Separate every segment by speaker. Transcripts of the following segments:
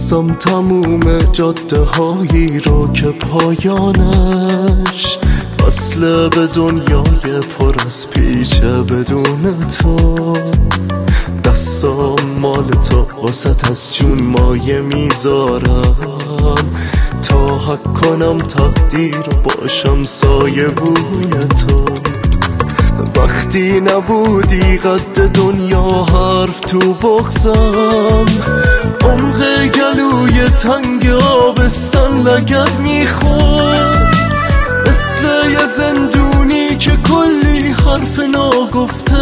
Speaker 1: بستم تموم جاده هایی رو که پایانش وصله به دنیای پر از پیچه بدون تو. دستام مال تو واسط از جون مایه میذارم تا حق کنم تقدیر باشم سایه بون تو. وقتی نبودی قد دنیا حرف تو بغزم، عمق گلوی تنگ آبستن لگد میخورد، مثل یه زندونی که کلی حرف ناگفته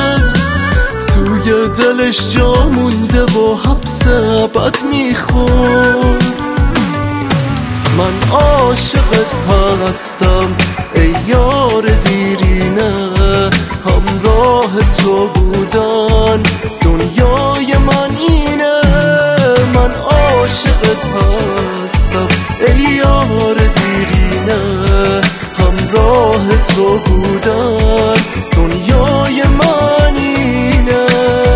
Speaker 1: توی دلش جا مونده و حبس ابد میخورد. من عاشقت هستم ای یار دیرینه، همراه تو بودن دنیای من اینه. من عاشقت هستم ای یار دیرینه، همراه تو بودن دنیای من اینه.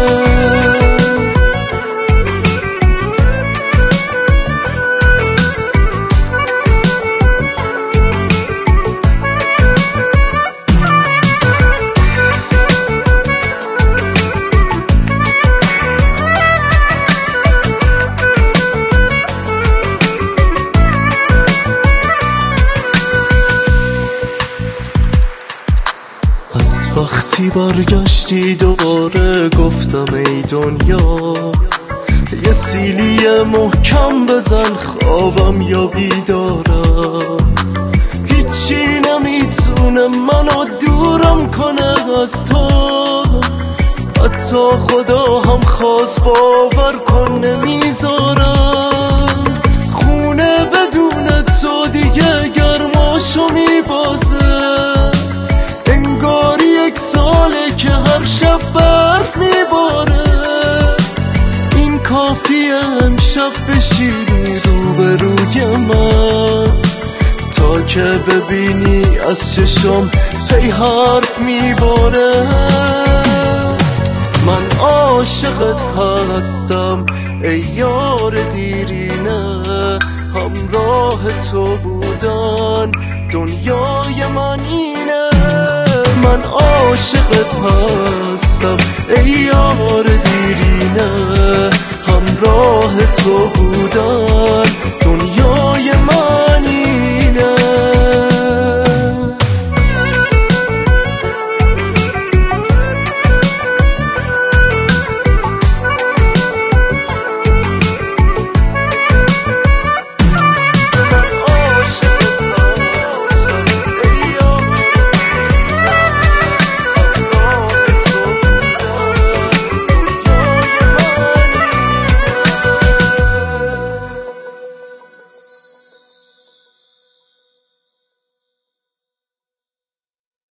Speaker 1: وقتی برگشتی دوباره گفتم ای دنیا یه سیلی محکم بزن خوابم یا بیدارم. هیچی نمیتونه منو دورم کنه از تو، حتی خدا هم خواست باور کن نمیذارم. خونه بدون تو دیگه گرماشو میبازه، یک ساله که هر شب برف میباره. این کافیه امشب بشینی روبروی من تا که ببینی از چشم هی حرف میباره. من عاشقت هستم ای یار دیرینه، همراه تو بودن دنیای من اینه. من عاشقت هستم ای یار دیرینه، همراه تو